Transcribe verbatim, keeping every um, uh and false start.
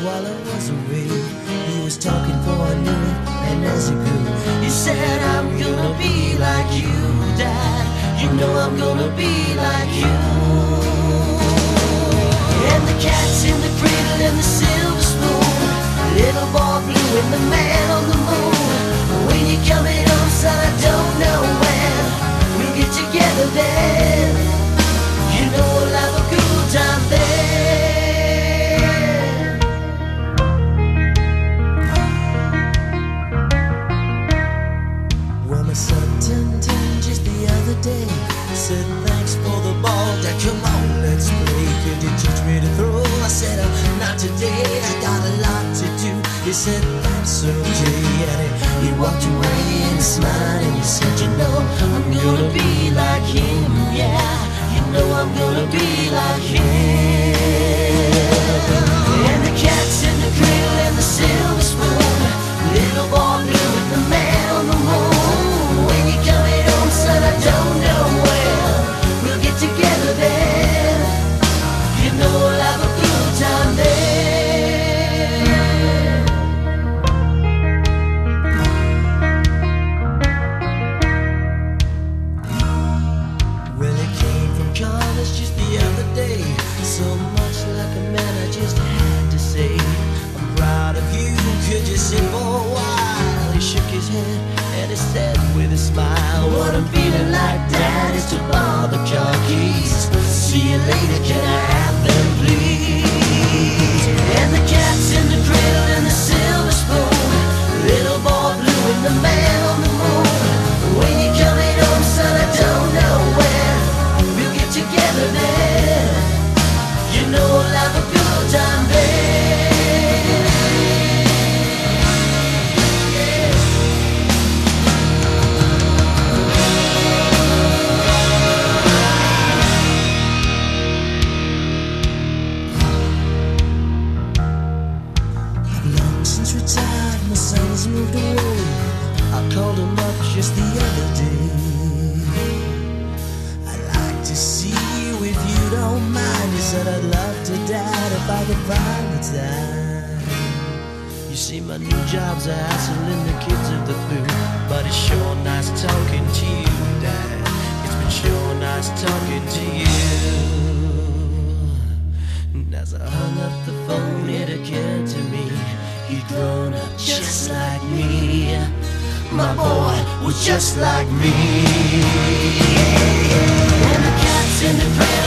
while I was away. He was talking for I knew it, and as he grew, he said, I'm gonna be like you, Dad. You know I'm gonna be like you. And the cat's in the cradle and the silver spoon, little boy blue and the man on the moon. When you're coming home, son, I don't know when we'll get together then. You know we'll have a good time then. Well, my son turned ten just the other day. Said thanks for the ball, Dad, come on, let's play. Could you teach me to throw? I said, uh, not today, I got a lot to do. He said, that's okay, and he, he walked away and he smiled and he said, you know, I'm gonna be like him, yeah. You know I'm gonna be like him. And the cat's in the cradle and the silver spoon, little boy blue with the man on the moon. When you're coming home, son, I don't know when we'll get together then. You know we'll have a good time then. Well, it came from college just the other day. So much like a man, I just had to say, I'm proud of you, could you sit for a while? He shook his head and he said with a smile, what I'm feeling like, Dad, is to borrow the car keys. See you later, can I have them, please? And the cat's in the cradle and the silver spoon, little boy blue and the man on the moon. When you're coming home, son, I don't know when we'll get together then. You know we'll have a good time then. Since retired, my son's moved away. I called him up just the other day. I'd like to see you if you don't mind. He said, I'd love to, Dad, if I could find the time. You see, my new job's a hassling the kids of the food, but it's sure nice talking to you, Dad. It's been sure nice talking to you. And as I hung up the phone, it occurred to me, he'd grown up just like me. My boy was just like me. And the cat's in the cradle